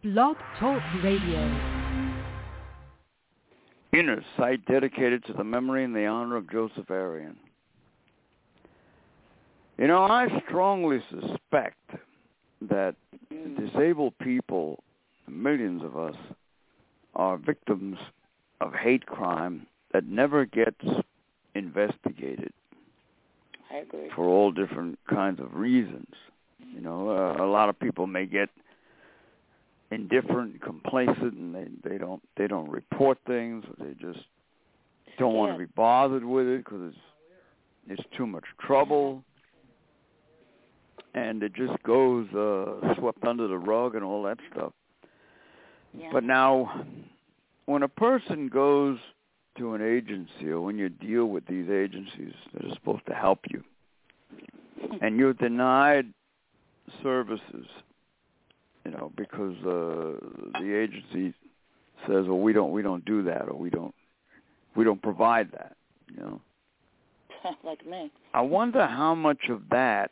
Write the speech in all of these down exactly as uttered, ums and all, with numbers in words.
Blog Talk Radio. Inner site dedicated to the memory and the honor of Joseph Arian. You know, I strongly suspect that disabled people, millions of us, are victims of hate crime that never gets investigated. I agree. For all different kinds of reasons. You know, uh, a lot of people may get indifferent, complacent, and they, they don't they don't report things, or they just don't yeah. want to be bothered with it because it's it's too much trouble, and it just goes uh, swept under the rug and all that stuff. Yeah. But now, when a person goes to an agency, or when you deal with these agencies that are supposed to help you, and you're denied services, you know, because uh, the agency says, "Well, we don't, we don't do that, or we don't, we don't provide that," you know. Like me. I wonder how much of that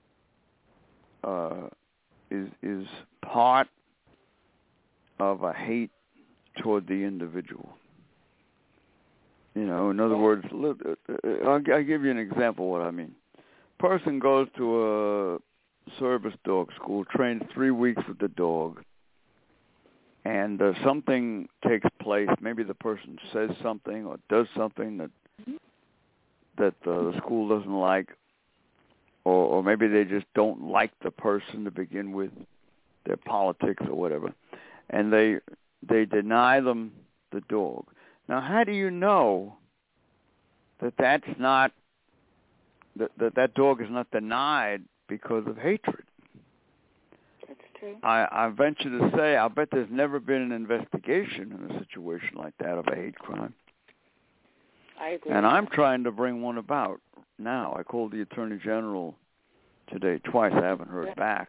uh, is is part of a hate toward the individual. You know, in other words, look, I'll, I'll give you an example of what I mean. Person goes to a service dog school, trains three weeks with the dog, and uh, something takes place. Maybe the person says something or does something that that uh, the school doesn't like, or, or maybe they just don't like the person to begin with, their politics or whatever, and they they deny them the dog. Now, how do you know that that's not that that, that dog is not denied because of hatred? That's true. I, I venture to say, I'll bet there's never been an investigation in a situation like that of a hate crime. I agree. And I'm trying to bring one about now. I called the Attorney General today twice. I haven't heard yeah. back.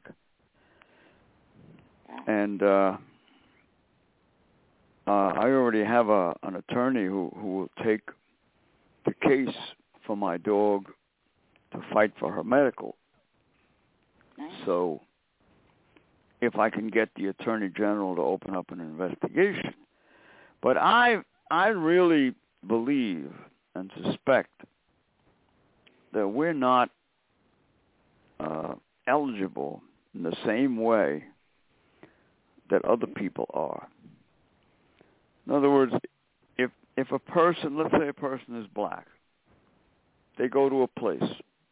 Yeah. And uh, uh, I already have a, an attorney who, who will take the case for my dog to fight for her medical. Nice. So if I can get the Attorney General to open up an investigation. But I I really believe and suspect that we're not uh, eligible in the same way that other people are. In other words, if if a person, let's say a person is black, they go to a place,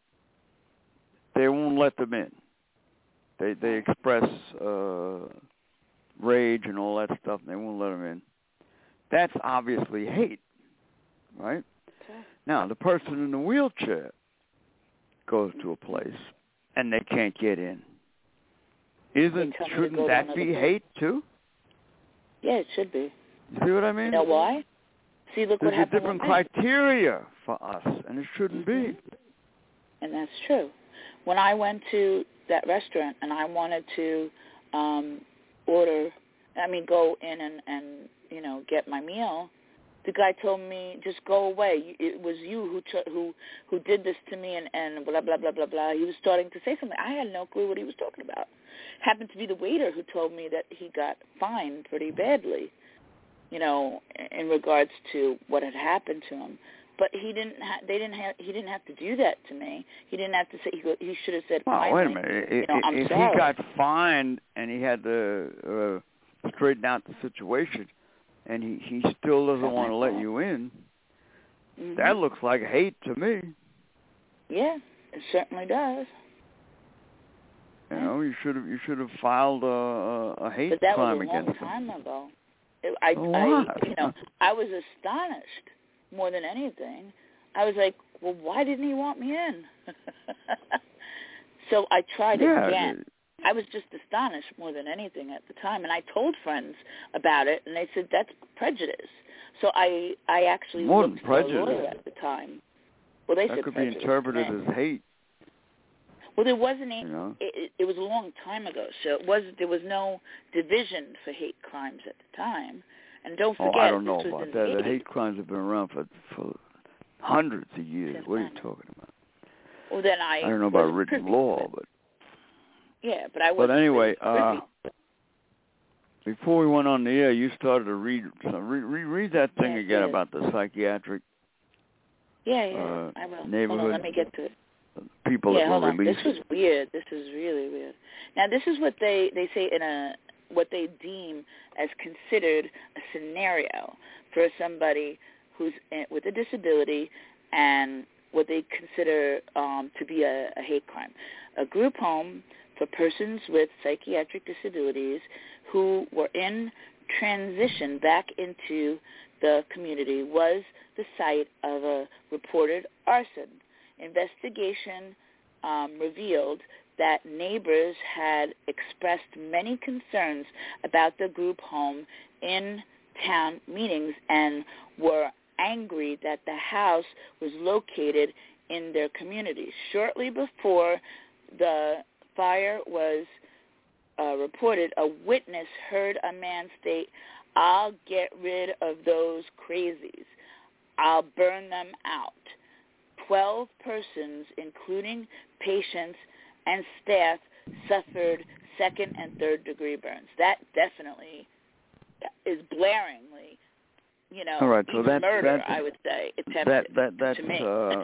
they won't let them in. They they express uh, rage and all that stuff, and they won't let them in. That's obviously hate, right? Okay. Now, the person in the wheelchair goes to a place, and they can't get in. Isn't shouldn't that be hate too? Yeah, it should be. You see what I mean? You know why? See, look There's what happened. There's a different criteria for us, and it shouldn't mm-hmm. be. And that's true. When I went to that restaurant and I wanted to um, order, I mean, go in and, and, you know, get my meal, the guy told me, just go away. It was you who ch- who who did this to me, and, and blah, blah, blah, blah, blah. He was starting to say something. I had no clue what he was talking about. Happened to be the waiter who told me that he got fined pretty badly, you know, in regards to what had happened to him. But he didn't. Ha- they didn't have. He didn't have to do that to me. He didn't have to say. He, go, he should have said. Well, wait a minute. You know, if I'm if sorry. he got fined and he had to uh, straighten out the situation, and he, he still doesn't want to let you in, mm-hmm. that looks like hate to me. Yeah, it certainly does. You know, you should have you should have filed a, a hate but that crime was a long against time him. ago. It, I, what? I, you know, I was astonished more than anything. I was like, well, why didn't he want me in? So I tried yeah, again. I was just astonished more than anything at the time, and I told friends about it, and they said that's prejudice. So I, I actually more looked than for a prejudice. lawyer at the time. Well, they that said could prejudice. be interpreted Man. as hate. Well, there wasn't any. You know? It, it was a long time ago, so it was. There was no division for hate crimes at the time. And don't forget, oh, I don't know this was about in that. the The hate crimes have been around for for hundreds of years. Since what are you then. talking about? Well, then I. I don't know about wasn't written privy law, to it. but Yeah, but I but wasn't anyway, privy. uh, before we went on the air, you started to read so re, re, read that thing yeah, again about the psychiatric. Yeah, yeah, uh, I will. Neighborhood. Hold on, let me get to it. People yeah, that hold were on. released. This was weird. This is really weird. Now, this is what they, they say in a what they deem as considered a scenario for somebody who's in, with a disability and what they consider um, to be a, a hate crime. A group home for persons with psychiatric disabilities who were in transition back into the community was the site of a reported arson. Investigation um, revealed that neighbors had expressed many concerns about the group home in town meetings and were angry that the house was located in their community. Shortly before the fire was uh, reported, a witness heard a man state, "I'll get rid of those crazies. I'll burn them out." Twelve persons, including patients and staff, suffered second and third degree burns. That definitely is blaringly, you know, all right, so that, murder, that's, I would say, attempted that, that, that's, to me. uh,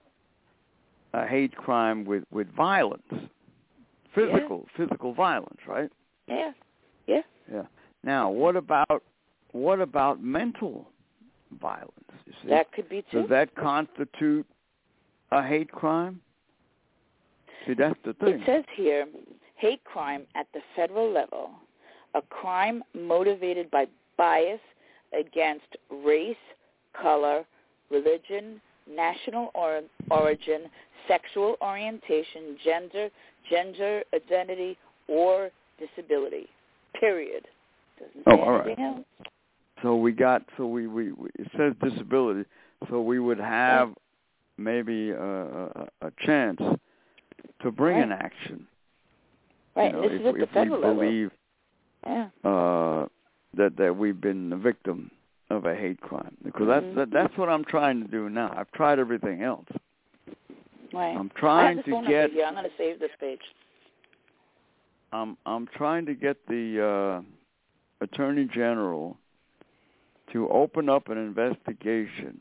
a hate crime with, with violence, physical yeah. physical violence, right? Yeah, yeah. Yeah. Now, what about what about mental violence? You see? That could be too. Does that constitute a hate crime? See, that's the thing. It says here, hate crime at the federal level, a crime motivated by bias against race, color, religion, national or- origin, sexual orientation, gender, gender identity, or disability. Period. Doesn't say oh, all right. anything else. So we got. So we, we, we it says disability. So we would have right. maybe a, a, a chance to bring right. an action. Right. You know, and this if, is at if the federal we believe level. Yeah. uh, that that we've been the victim of a hate crime, because that's mm-hmm. that, that's what I'm trying to do now. I've tried everything else. Right. I'm trying I have the to phone get. Number here. I'm going to save this page. I'm I'm trying to get the uh, Attorney General to open up an investigation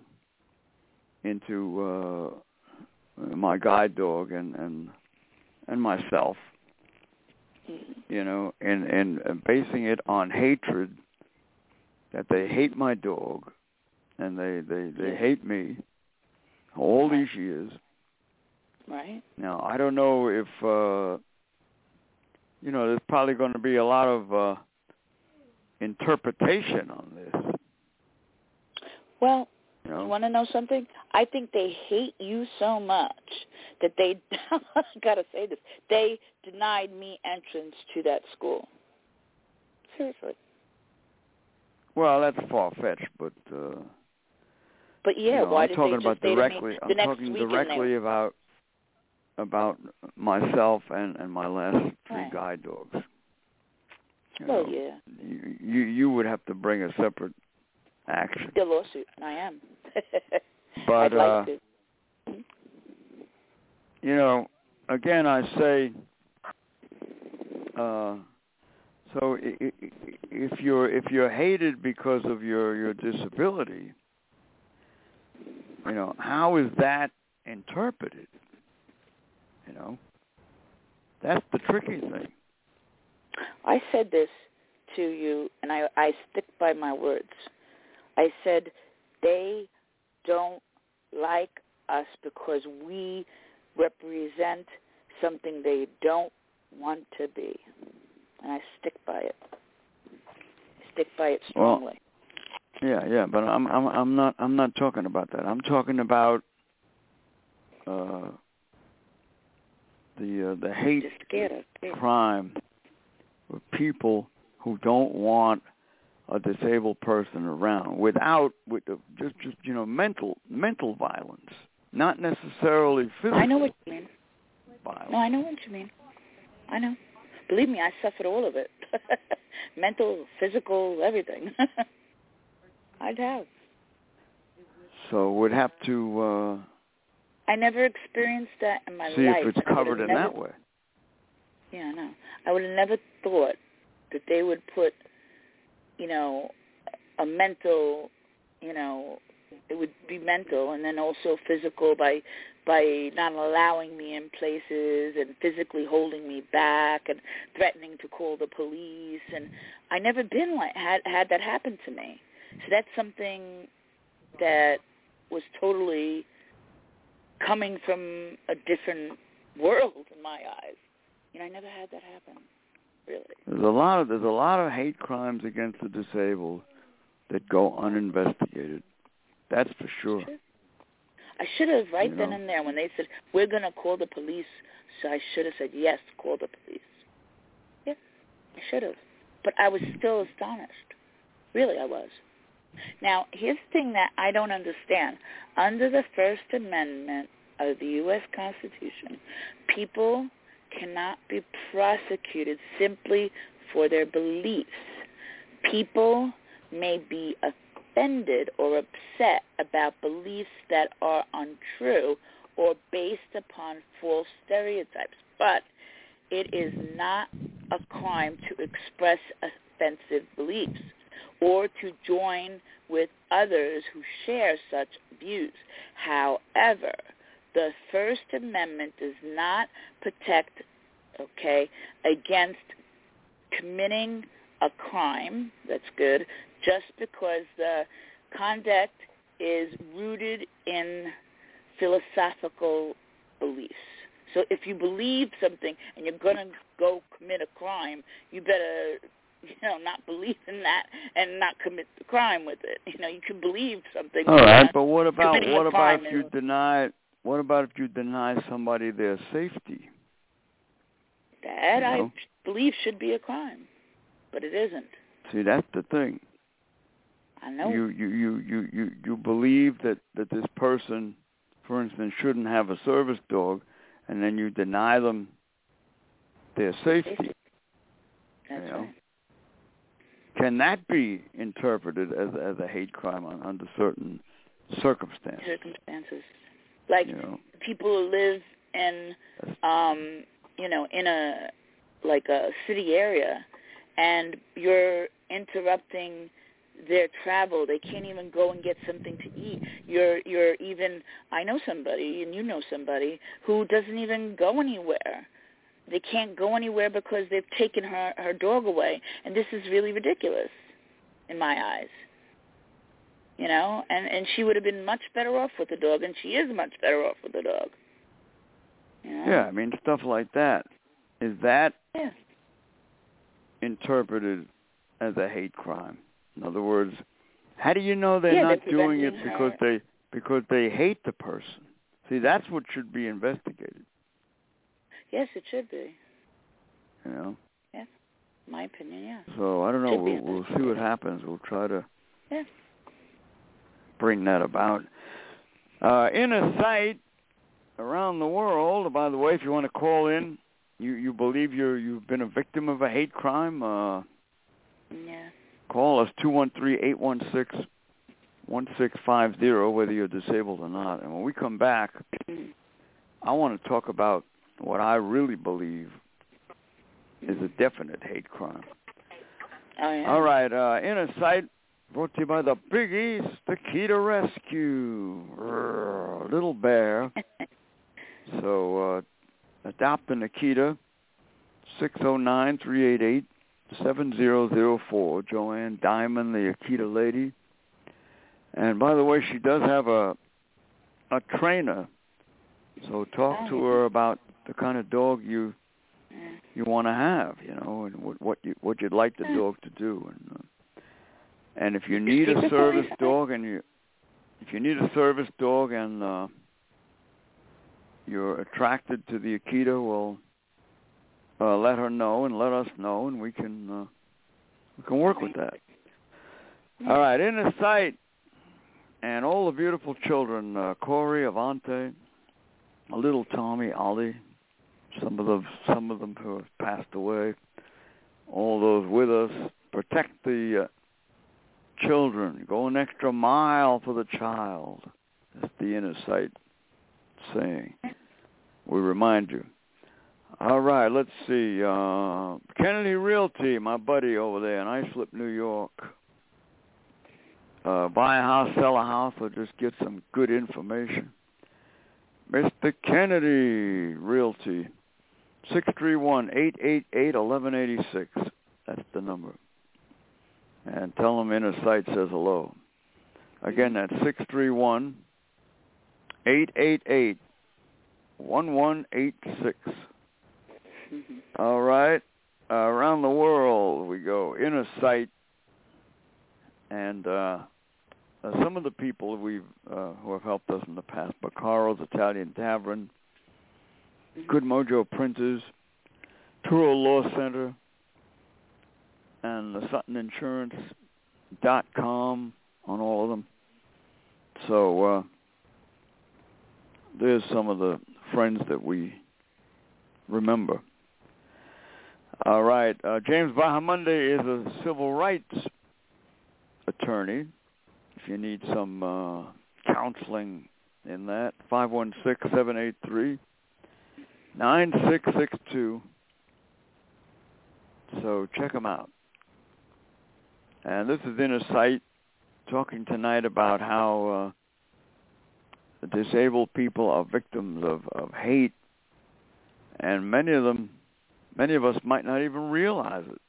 into uh, my guide dog and and, and myself. Mm-hmm. You know, and, and basing it on hatred, that they hate my dog and they, they, they yeah. hate me all right. these years. Right. Now, I don't know if, uh, you know, there's probably going to be a lot of uh, interpretation on this. Well, you, know? you want to know something? I think they hate you so much that they, I got to say this, they denied me entrance to that school. Seriously. Well, that's far-fetched, but... Uh, but yeah, you know, why I'm did talking they just about say directly, to me the I'm next talking week directly about about myself and, and my last three right. guide dogs. You well, know, yeah. You, you you would have to bring a separate action. The lawsuit. I am. but I'd like uh, to. You know, again, I say. Uh, so if you're if you're hated because of your, your disability, you know, how is that interpreted? You know, that's the tricky thing. I said this to you, and I, I stick by my words. I said they don't like us because we represent something they don't want to be. And I stick by it. I stick by it strongly. Well, yeah, yeah, but I'm I'm I'm not I'm not talking about that. I'm talking about uh, the uh, the hate crime of people who don't want a disabled person around without with the, just just you know mental mental violence, not necessarily physical. I know what you mean. Violence. No, I know what you mean. I know. Believe me, I suffered all of it. Mental, physical, everything. I'd have. So we'd have to. Uh, I never experienced that in my see life. See if it's covered in never, that way. Yeah, I know. I would have never thought that they would put you know, a mental, you know, it would be mental, and then also physical by by not allowing me in places and physically holding me back and threatening to call the police. And I never been like had had that happen to me. So that's something that was totally coming from a different world in my eyes. You know, I never had that happen, really. There's a lot of there's a lot of hate crimes against the disabled that go uninvestigated. That's for sure. I should have right you then know. and there when they said we're going to call the police. So I should have said yes, call the police. Yeah, I should have, but I was still astonished. Really, I was. Now, here's the thing that I don't understand. Under the First Amendment of the U S Constitution, people cannot be prosecuted simply for their beliefs. People may be offended or upset about beliefs that are untrue or based upon false stereotypes, but it is not a crime to express offensive beliefs or to join with others who share such views. However, the First Amendment does not protect, okay, against committing a crime, that's good, just because the conduct is rooted in philosophical beliefs. So if you believe something and you're going to go commit a crime, you better, you know, not believe in that and not commit the crime with it. You know, you can believe something. All right, but what about what about if you is, deny what about if you deny somebody their safety? That you know? I believe should be a crime, but it isn't. See, that's the thing. I know. You you you you you, you believe that, that this person, for instance, shouldn't have a service dog, and then you deny them their safety. safety. That's you know? right. Can that be interpreted as as a hate crime on, under certain circumstances? Circumstances, like you know? people who live in, um, you know, in a like a city area, and you're interrupting their travel. They can't even go and get something to eat. You're you're even. I know somebody, and you know somebody who doesn't even go anywhere. They can't go anywhere because they've taken her, her dog away. And this is really ridiculous in my eyes. You know, and, and she would have been much better off with the dog, and she is much better off with the dog. You know? Yeah, I mean, stuff like that. Is that yeah. interpreted as a hate crime? In other words, how do you know they're yeah, not they're doing it her. because they because they hate the person? See, that's what should be investigated. Yes, it should be. You know? Yeah, my opinion, yeah. So, I don't know. We'll, we'll see what happens. We'll try to yeah. bring that about. Uh, in a site around the world, by the way, if you want to call in, you, you believe you're, you've been a victim of a hate crime, uh, yeah. call us, two one three, eight one six, one six five zero, whether you're disabled or not. And when we come back, I want to talk about what I really believe is a definite hate crime. Oh, yeah. All right, uh, Inner Sight, brought to you by the Big East Akita Rescue. Rrr, little bear. So, uh, adopt an Akita, six oh nine, three eight eight, seven zero zero four. Joanne Diamond, the Akita lady. And by the way, she does have a a trainer. So talk oh, to yeah. her about the kind of dog you you want to have, you know, and what what you what you'd like the dog to do, and uh, and if you need a service dog, and you if you need a service dog, and uh, you're attracted to the Akita, well, uh, let her know and let us know, and we can uh, we can work with that. All right, in the sight, and all the beautiful children, uh, Corey, Avante, little Tommy, Ollie. Some of them, some of them who have passed away. All those with us. Protect the uh, children. Go an extra mile for the child. That's the Inner Sight saying. We remind you. All right, let's see. Uh, Kennedy Realty, my buddy over there in Islip, New York. Uh, buy a house, sell a house, or just get some good information. Mister Kennedy Realty, six three one, eight eight eight, one one eight six. That's the number. And tell them Inner Sight says hello. Again, that's six three one, eight eight eight, one one eight six. Mm-hmm. All right. Uh, around the world we go. Inner Sight. And uh, uh, some of the people we've uh, who have helped us in the past, Baccaro's Italian Tavern, Mm-hmm. Good Mojo Printers, Truro Law Center, and the Sutton Insurance dot com on all of them. So uh, there's some of the friends that we remember. All right. Uh, James Bahamonde is a civil rights attorney. If you need some uh, counseling in that, five one six, seven eight three, nine six six two. So check them out. And this is Inner Sight, talking tonight about how uh, disabled people are victims of, of hate, and many of them, many of us might not even realize it.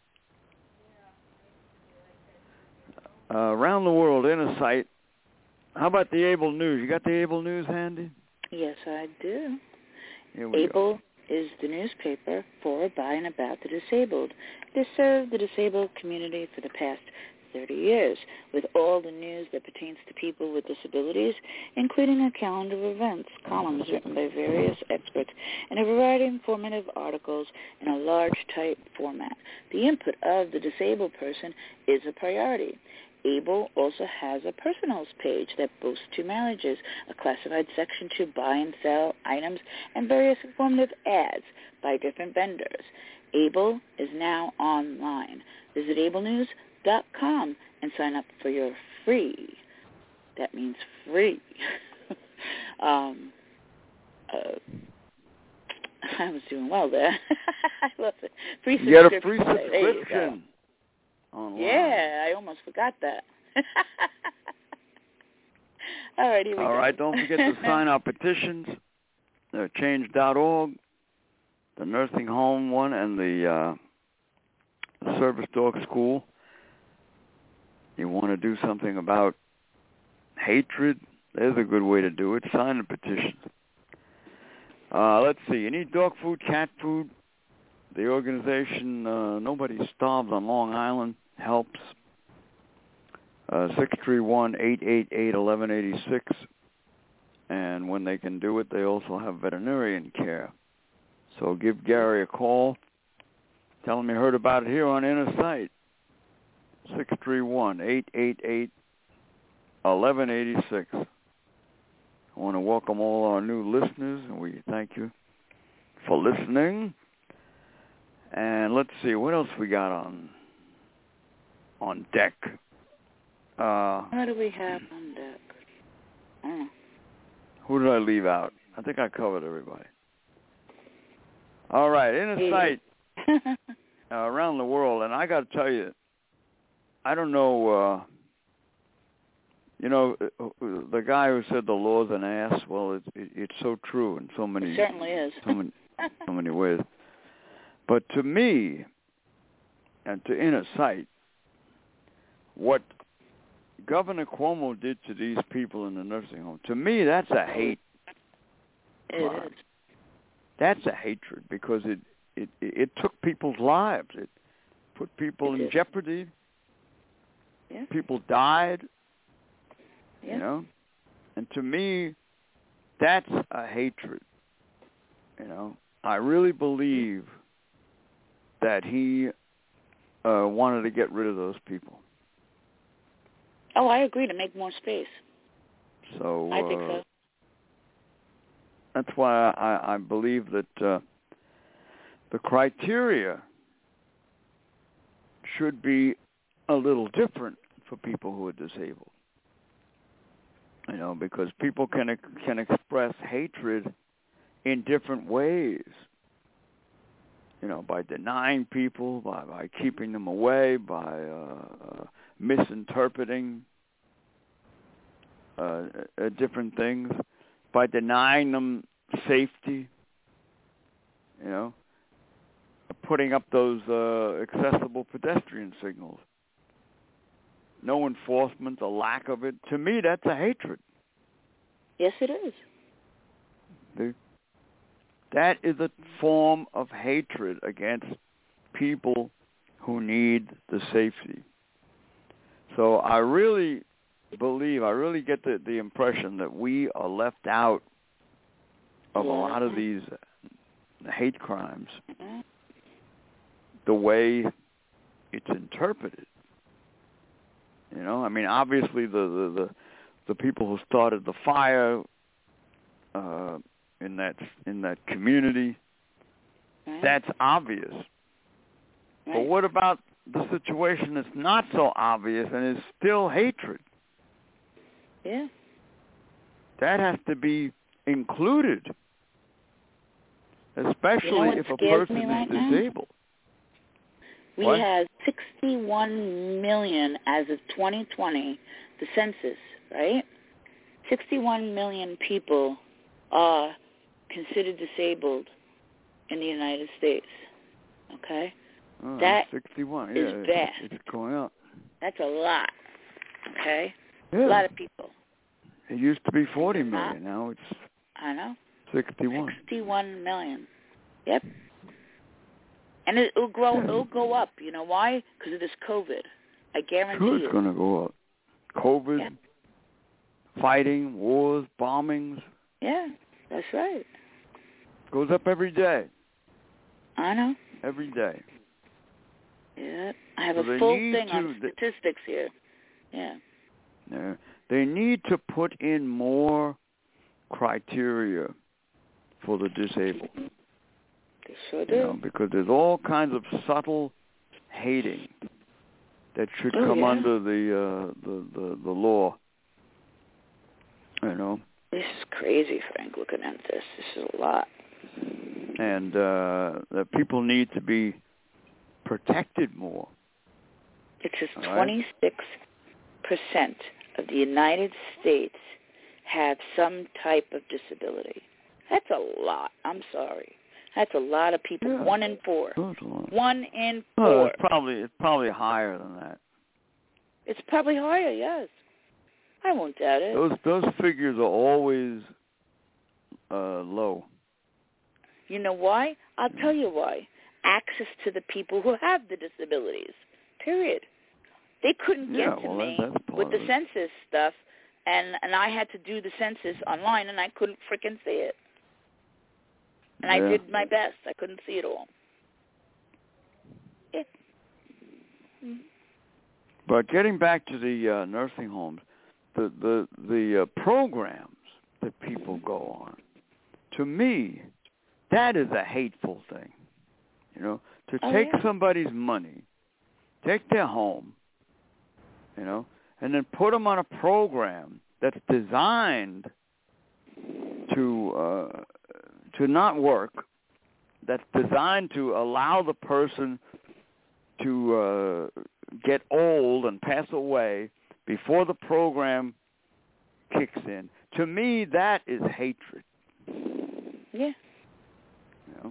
Uh, around the world, Inner Sight. How about the Able News? You got the Able News handy? Yes, I do. Here we Able go. is the newspaper for, by, and about the disabled. It has served the disabled community for the past thirty years, with all the news that pertains to people with disabilities, including a calendar of events, columns written by various experts, and a variety of informative articles in a large type format. The input of the disabled person is a priority. Able also has a personals page that boasts two marriages, a classified section to buy and sell items, and various informative ads by different vendors. Able is now online. Visit able news dot com and sign up for your free. That means free. um, uh, I was doing well there. I love it. Free You get a subscription. free There you go. subscription online. Yeah, I almost forgot that. All right, here we All go. right, don't forget to sign our petitions, uh, change dot org, the nursing home one, and the uh, service dog school. You want to do something about hatred, there's a good way to do it. Sign the petition. Uh, let's see. You need dog food, cat food. The organization uh, Nobody Starves on Long Island helps. Uh, six three one, eight eight eight, one one eight six. And when they can do it, they also have veterinarian care. So give Gary a call. Tell him you heard about it here on Inner Sight. six three one, eight eight eight, one one eight six. I want to welcome all our new listeners, and we thank you for listening. And let's see, what else we got on on deck? Uh, What do we have on deck? I don't know. Who did I leave out? I think I covered everybody. All right, Inner Sight uh, around the world, and I got to tell you, I don't know, uh, you know, the guy who said the law's an ass, well, it's, it, it's so true in so many, It certainly is. so many, so many ways. But to me, and to Inner Sight, what Governor Cuomo did to these people in the nursing home, to me, that's a hate It crime. is. That's a hatred because it, it, it took people's lives. It put people It in did. jeopardy. Yeah. People died, Yeah. you know. And to me, that's a hatred, you know. I really believe that he uh, wanted to get rid of those people. Oh, I agree, to make more space. So I think uh, so. that's why I, I believe that uh, the criteria should be a little different for people who are disabled. You know, because people can can express hatred in different ways. you know, by denying people, by, by keeping them away, by uh, uh, misinterpreting uh, uh, different things, by denying them safety, you know, putting up those uh, accessible pedestrian signals. No enforcement, the lack of it. To me, that's a hatred. Yes, it is. The, that is a form of hatred against people who need the safety. So I really believe, I really get the, the impression that we are left out of yeah. a lot of these hate crimes, the way it's interpreted. You know, I mean, obviously the, the, the, the people who started the fire uh, in that in that community, right. that's obvious. Right. But what about the situation that's not so obvious and is still hatred? Yeah. That has to be included, especially you know if a person is right disabled. Now? We what? have sixty-one million as of twenty twenty, the census, right? sixty-one million people are considered disabled in the United States. Okay? Oh, that sixty-one. is yeah, vast. It's, it's going up. That's a lot. Okay? Yeah. A lot of people. It used to be forty million. Now it's I know. sixty-one. sixty-one million. Yep. And it, it'll grow. Yeah. It'll go up. You know why? Because of this COVID. I guarantee sure it's you. going to go up. COVID, yeah. fighting, wars, bombings. Yeah, that's right. Goes up every day. I know. Every day. Yeah. I have so a full to, thing on statistics here. Yeah. Yeah. They need to put in more criteria for the disabled. They sure do. You know, because there's all kinds of subtle hating that should oh, come yeah. under the, uh, the the the law. You know. This is crazy, Frank. Looking at this, this is a lot. And uh, the people need to be protected more. It says all right? twenty-six percent of the United States have some type of disability. That's a lot. I'm sorry. That's a lot of people. Yeah. One in four. That's a lot. One in Oh, four. it's probably it's probably higher than that. It's probably higher. Yes, I won't doubt it. Those those figures are always uh, low. You know why? I'll tell you why. Access to the people who have the disabilities. Period. They couldn't get yeah, to well, me that, with the census stuff, and and I had to do the census online, and I couldn't frickin' see it. And yeah. I did my best. I couldn't see it all. Yeah. Mm-hmm. But getting back to the uh, nursing homes, the the the uh, programs that people go on, to me, that is a hateful thing. You know, to oh, take yeah. somebody's money, take their home, you know, and then put them on a program that's designed to uh, to not work, that's designed to allow the person to uh, get old and pass away before the program kicks in. To me, that is hatred. Yeah. You know?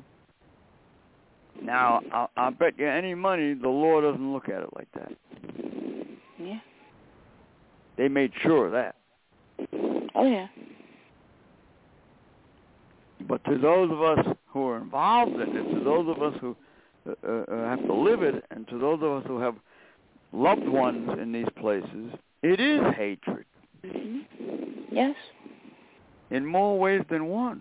Now, I'll, I'll bet you any money the law doesn't look at it like that. Yeah. They made sure of that. Oh, yeah. But to those of us who are involved in it, to those of us who uh, uh, have to live it, and to those of us who have loved ones in these places, it is hatred. Mm-hmm. Yes. In more ways than one.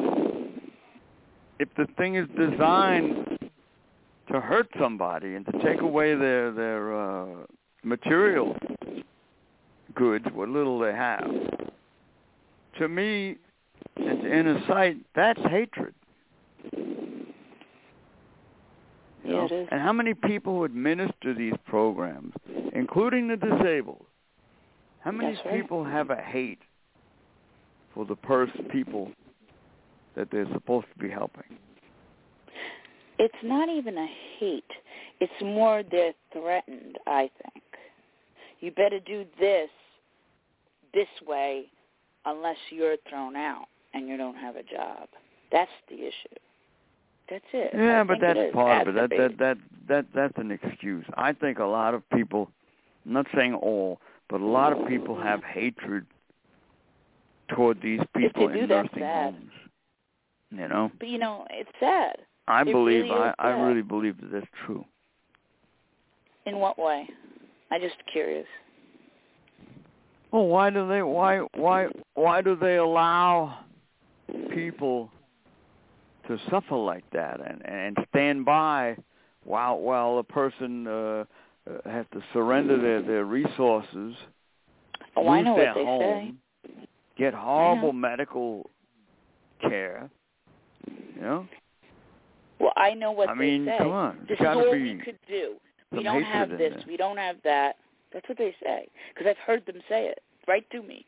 If the thing is designed to hurt somebody and to take away their their uh, material goods, what little they have, to me, and in a sight, that's hatred. You yeah, know? it is. And how many people who administer these programs, including the disabled, how many That's right. people have a hate for the pers- people that they're supposed to be helping? it's not even a hate. It's more they're threatened, I think. You better do this this way unless you're thrown out and you don't have a job. That's the issue. That's it. Yeah, I but think that's it part of it. That, be. that that that that's an excuse. I think a lot of people, I'm not saying all, but a lot of people have hatred toward these people if they do, in that's nursing sad. homes. You know? But, you know, it's sad. I It believe, really I, is I sad. really believe that that's true. In what way? I'm just curious. Well, why do they, why, why, why do they allow people to suffer like that and, and stand by while, while a person, uh, uh, has to surrender their, their resources, Oh, lose I know their what they home, say. get horrible medical care, you know? Well, I know what I they mean, say. come on. This There's is gotta all be we could do. We some don't hatred have in this. there. We don't have that. That's what they say. Because I've heard them say it right to me.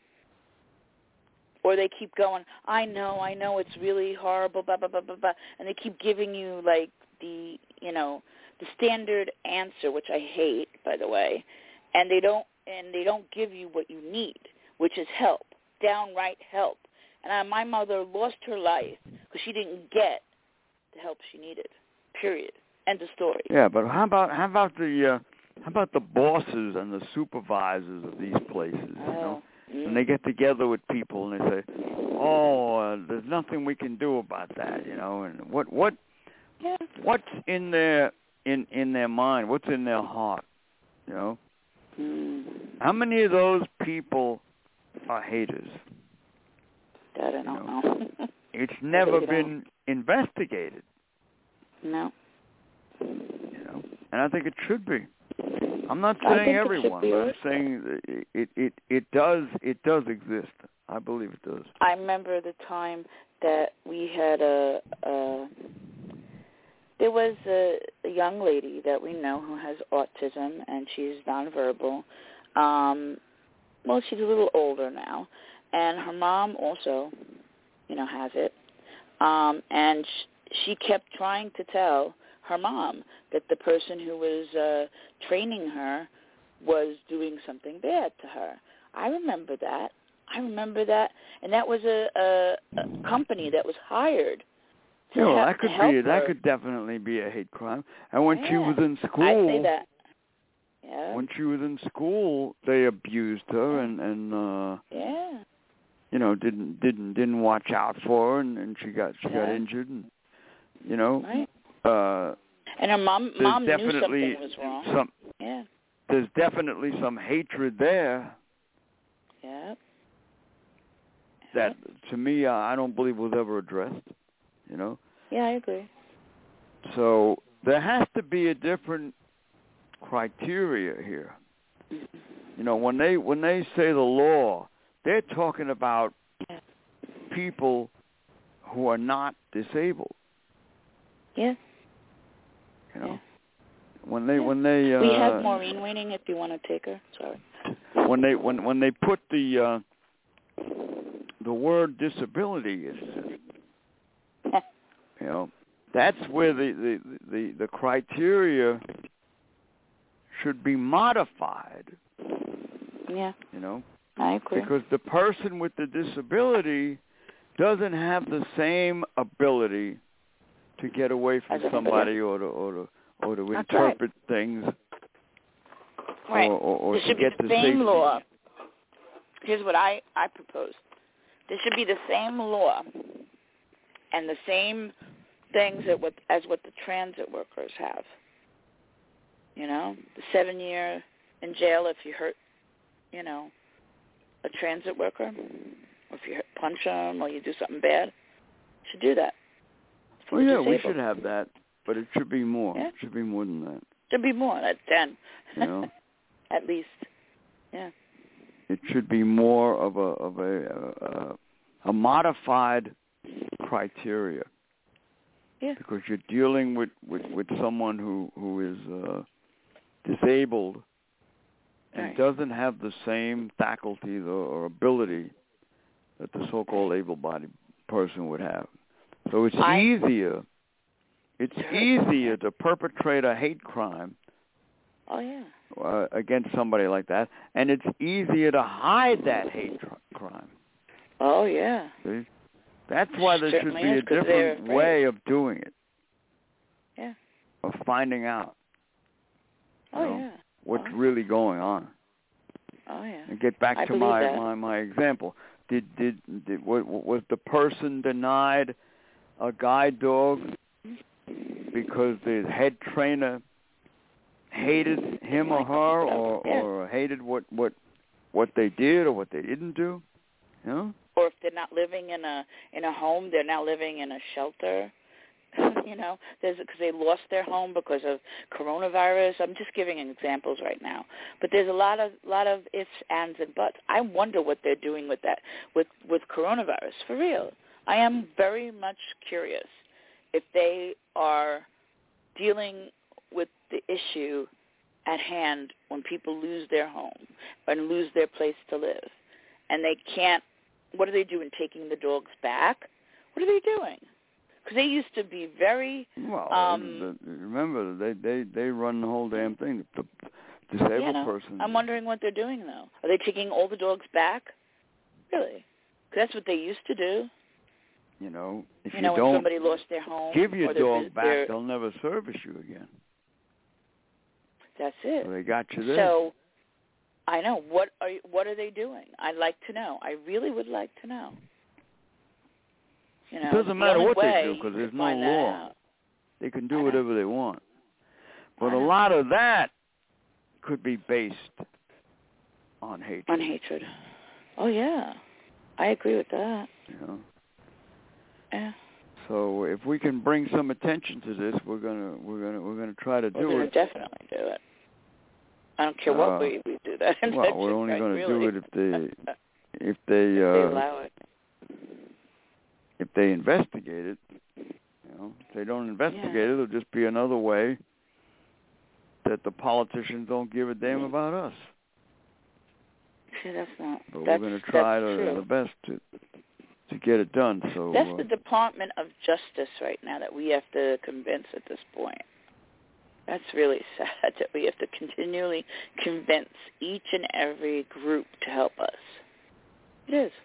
Or they keep going, I know, I know, it's really horrible, blah, blah, blah, blah, blah. And they keep giving you, like, the, you know, the standard answer, which I hate, by the way. And they don't, and they don't give you what you need, which is help, downright help. And I, my mother lost her life because she didn't get the help she needed, period. End of story. Yeah, but how about how about the uh, how about the bosses and the supervisors of these places? You know, Oh, mm. and they get together with people and they say, "Oh, uh, there's nothing we can do about that," you know. And what what yeah. what's in their in in their mind? What's in their heart? You know, Mm. how many of those people are haters? That I don't You know? know. It's never really been investigated. No. You know, and I think it should be. I'm not I saying think everyone, it but should I'm be. saying it, it it it does it does exist. I believe it does. I remember the time that we had a, a there was a, a young lady that we know who has autism, and she's nonverbal. Um, well, she's a little older now, and her mom also, you know, has it. Um, and sh- she kept trying to tell her mom that the person who was uh, training her was doing something bad to her. I remember that. I remember that, and that was a, a, a company that was hired to, Yeah, well, help, that could to help be her. that could definitely be a hate crime. And when yeah. she was in school, I say that. Yeah. when she was in school, they abused her yeah. and and uh, yeah. you know didn't didn't didn't watch out for her, and, and she got she yeah. got injured, and you know. Right. Uh, And her mom there's mom knew definitely something was wrong. some Yeah. there's definitely some hatred there. Yeah. That to me, uh, I don't believe was ever addressed. You know. Yeah, I agree. So there has to be a different criteria here. You know, when they when they say the law, they're talking about people who are not disabled. Yeah. You know, yeah. when they yeah. when they uh, we have Maureen waiting. If you want to take her, sorry. When they when when they put the uh, the word disability in it, you know, that's where the, the, the, the criteria should be modified. Yeah. You know, I agree. because the person with the disability doesn't have the same ability to get away from somebody or to or to or to That's interpret right. things right. or, or, or there to should get be the to same safety. law. Here's what I, I propose. There should be the same law and the same things that what, as what the transit workers have. You know, the seven year in jail if you hurt, you know, a transit worker, or if you hurt, punch them or you do something bad. You should do that. Well, yeah, we should have that, but it should be more. Yeah. It should be more than that. Should be more. That's ten. You know, at least. Yeah. It should be more of a of a a, a modified criteria. Yeah. Because you're dealing with, with, with someone who who is uh, disabled and right. doesn't have the same faculties or, or ability that the so-called able-bodied person would have. So it's I, easier It's easier to perpetrate a hate crime. Oh, yeah. Uh, against somebody like that, and it's easier to hide that hate tr- crime. Oh, yeah. See? That's why there Certainly should be is, a different way of doing it. Yeah. Of finding out. Oh, know, yeah. What's oh. really going on. Oh, yeah. And get back I to my, that. my my example. Did did did what, was the person denied a guide dog because the head trainer hated him or her, or, yeah. or hated what, what what they did or what they didn't do? You know? Or if they're not living in a in a home, they're now living in a shelter. You know, there's because they lost their home because of coronavirus. I'm just giving examples right now, but there's a lot of lot of ifs, ands, and buts. I wonder what they're doing with that with with coronavirus for real. I am very much curious if they are dealing with the issue at hand when people lose their home and lose their place to live, and they can't. What are they doing? Taking the dogs back? What are they doing? Because they used to be very. Well, um, the, remember they, they they run the whole damn thing. The disabled yeah, no, person. I'm wondering what they're doing though. Are they taking all the dogs back? Really? Because that's what they used to do. You know, if you you, know, when don't somebody lost their home, give your or their, dog back, their, they'll never service you again. That's it. So they got you there. So I know. What are what are they doing? I'd like to know. I really would like to know. You know, it doesn't matter what they do because there's no law. They can do whatever they want. But a lot of that could be based on hatred. On hatred. Oh yeah, I agree with that. You know. Yeah. So if we can bring some attention to this, we're gonna we're gonna we're gonna try to we're do gonna it. Definitely do it. I don't care uh, what way we do that. Well, we're only going to really. do it if they if they, if uh, they allow it. If they investigate it. You know, if they don't investigate yeah. it, it'll just be another way that the politicians don't give a damn about us. See, that's not. But that's, we're going to try to, true. the best to to get it done. So that's uh, the Department of Justice right now that we have to convince at this point. That's really sad that we have to continually convince each and every group to help us. It is.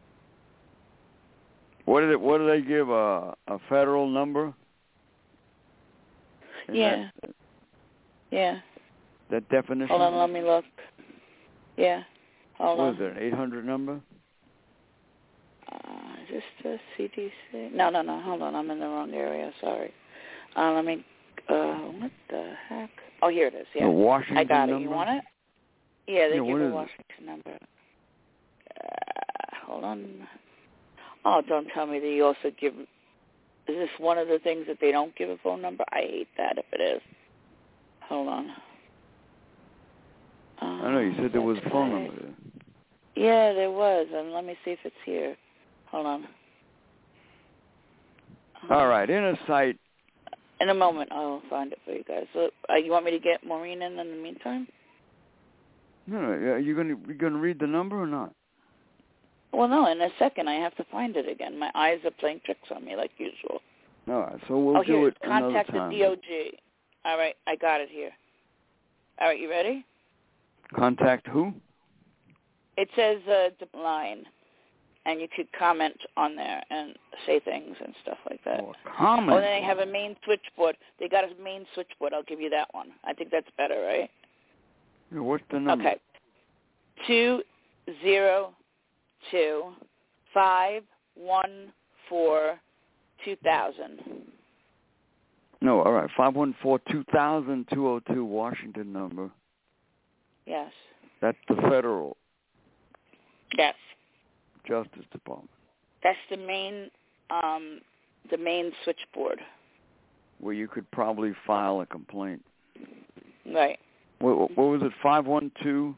What did it? What do they give a a federal number? In yeah. That, yeah. That definition. Hold on, let me look. Yeah. Hold what on. is there? An eight hundred number? Uh, is this the C D C? No, no, no. Hold on, I'm in the wrong area. Sorry. Uh, let me. Uh, what the heck? Oh, here it is. Yeah. The Washington I got it. number? You want it? Yeah, they yeah, give a Washington it? number. Uh, hold on. Oh, don't tell me they also give. Is this one of the things that they don't give a phone number? I hate that if it is. Hold on. Uh, I know you said there was a phone right. number there. Yeah, there was, and let me see if it's here. Hold on. All right, in a site. In a moment, I'll find it for you guys. So, uh, you want me to get Maureen in in the meantime? No, no. Are you going to you going to read the number or not? Well, no. In a second, I have to find it again. My eyes are playing tricks on me like usual. All right, so we'll oh, do here, it another contact time. the D O G. All right, I got it here. All right, you ready? Contact who? It says uh, the line, and you could comment on there and say things and stuff like that. Oh, comment. Oh, then they have a main switchboard. They got a main switchboard. I'll give you that one. I think that's better, right? Yeah, what's the number? Okay. Two zero two five one four two thousand. No, all right. Five one four two thousand two zero two Washington number. Yes. That's the federal. Yes. Justice Department. That's the main, um, the main switchboard. Where you could probably file a complaint. Right. What, what was it? Five one two.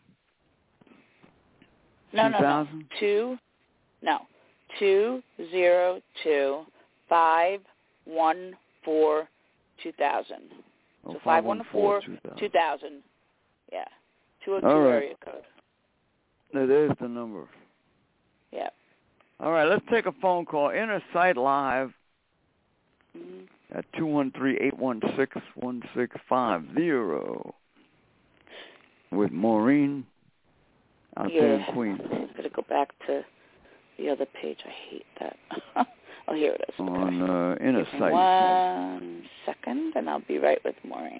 No, no, no. Two. No. Two zero two five one four two thousand. So five one four two thousand. Yeah. Two oh two area code. No, there's the number. Yeah. All right, let's take a phone call. Inner Sight Live. Mm-hmm. at two one three, eight one six, one six five zero with Maureen out yeah. there in Queens. I'm going to go back to the other page. I hate that. Oh, here it is. Okay. On uh, Inner Give me Sight. One second, and I'll be right with Maureen.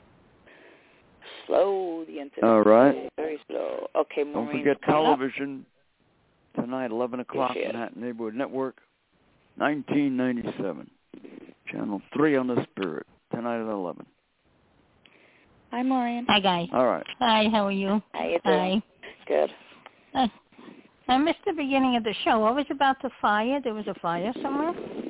Slow, the internet. All right. Very slow. Okay, Maureen. Don't forget television tonight, eleven o'clock, Yes, Manhattan Neighborhood Network, nineteen ninety-seven. Channel three on the Spirit, tonight at eleven. Hi, Maureen. Hi, guys. All right. Hi, how are you? How you doing? Hi. Good. Uh, I missed the beginning of the show. What was about the fire? There was a fire somewhere?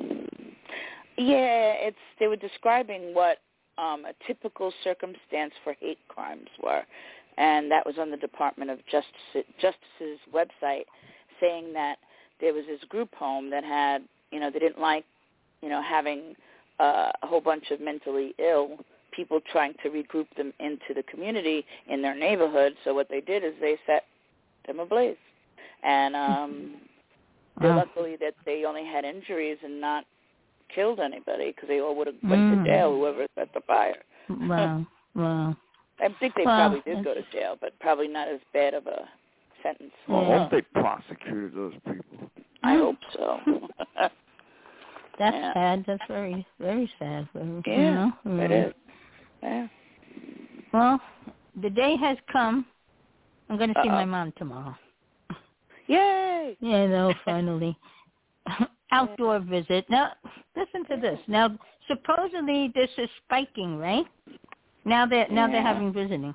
Yeah, it's they were describing what um, a typical circumstance for hate crimes were, and that was on the Department of Justice, Justice's website, saying that there was this group home that had, you know, they didn't like, you know, having uh, a whole bunch of mentally ill people trying to regroup them into the community in their neighborhood. So what they did is they set them ablaze. And um, they're Wow. luckily that they only had injuries and not killed anybody, because they all would have went Mm. to jail, whoever set the fire. Wow. Wow. I think they Well, probably did go to jail, but probably not as bad of a sentence. Well, I Yeah. hope they prosecuted those people. I Mm. hope so. That's Yeah. sad. That's very, very sad. Very, Yeah, you know? it Mm. is. Yeah. Well, the day has come. I'm going to see Uh-oh. my mom tomorrow. Yay! Yeah, no, finally. Outdoor visit. Now, listen to this. Now, supposedly this is spiking, right? Now they're, now they're Yeah. having visiting.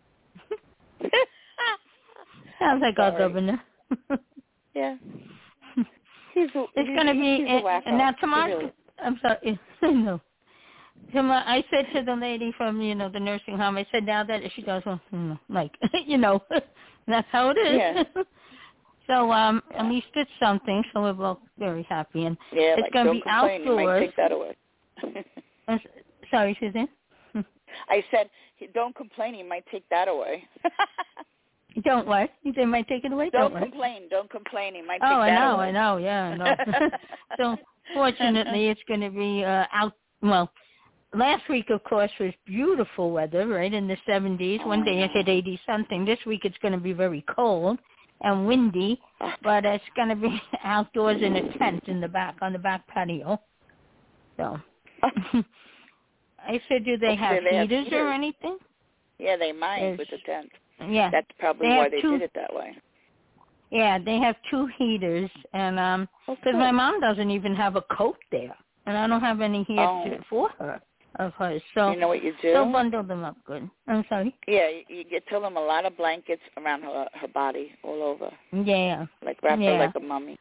Sounds like our Sorry. governor. Yeah. He's a, It's he's, going to be, he's a wacko. and now He tomorrow, really- I'm sorry, no. Tomorrow, I said to the lady from, you know, the nursing home, I said, now that, she goes, well, you know, like, you know, that's how it is. Yeah. So, um, Yeah. at least it's something, so we're both very happy. And Yeah, it's like, going to don't be complain. You might outdoors. take that away. Uh, sorry, Suzanne? I said, don't complain. You might take that away. Don't what? They might take it away? Don't, Don't, complain. Don't complain. He might Oh, take I that know, away. I know, yeah, I know. So, fortunately, it's going to be uh, out, well, last week, of course, was beautiful weather, right, in the seventies. Oh, One day it hit eighty-something. This week it's going to be very cold and windy, but it's going to be outdoors in a tent in the back, on the back patio. So, I said, do they have Hopefully they have heaters heaters. or anything? Yeah, they might There's- with the tent. Yeah. That's probably They why have they two- did it that way. Yeah, they have two heaters, and um, Oh, because good. my mom doesn't even have a coat there, and I don't have any here Oh. to, for her of hers. So You know what you do? they'll bundle them up good. I'm sorry. Yeah, you, you get tell them a lot of blankets around her her body, all over, Yeah, like wrap Yeah. her like a mummy.